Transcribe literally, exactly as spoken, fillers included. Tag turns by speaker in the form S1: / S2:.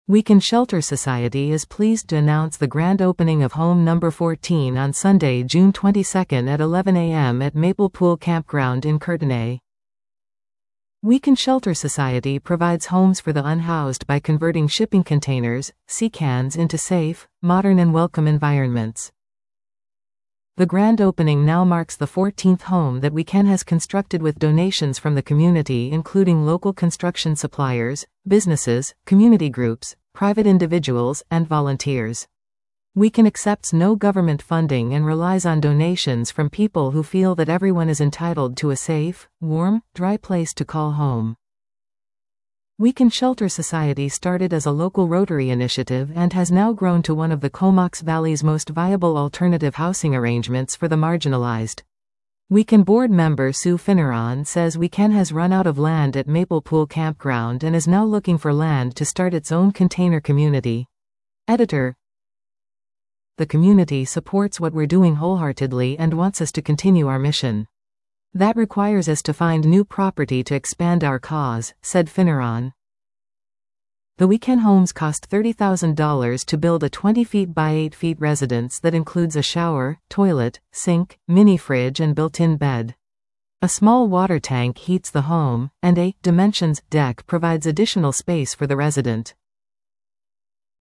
S1: Weekend Shelter Society is pleased to announce the grand opening of Home Number fourteen on Sunday, June twenty-second at eleven a m at Maple Pool Campground in Courtenay. Weekend Shelter Society provides homes for the unhoused by converting shipping containers, sea cans into safe, modern and welcome environments. The grand opening now marks the fourteenth home that Weekend has constructed with donations from the community, including local construction suppliers, businesses, community groups, private individuals, and volunteers. Weekend accepts no government funding and relies on donations from people who feel that everyone is entitled to a safe, warm, dry place to call home. Weekend Shelter Society started as a local Rotary initiative and has now grown to one of the Comox Valley's most viable alternative housing arrangements for the marginalized. Weekend board member Sue Finneran says Weekend has run out of land at Maple Pool Campground and is now looking for land to start its own container community. Editor: The community supports what we're doing wholeheartedly and wants us to continue our mission. That requires us to find new property to expand our cause, said Finneran. The Weekend homes cost thirty thousand dollars to build a twenty feet by eight feet residence that includes a shower, toilet, sink, mini fridge and built-in bed. A small water tank heats the home, and a dimensions deck provides additional space for the resident.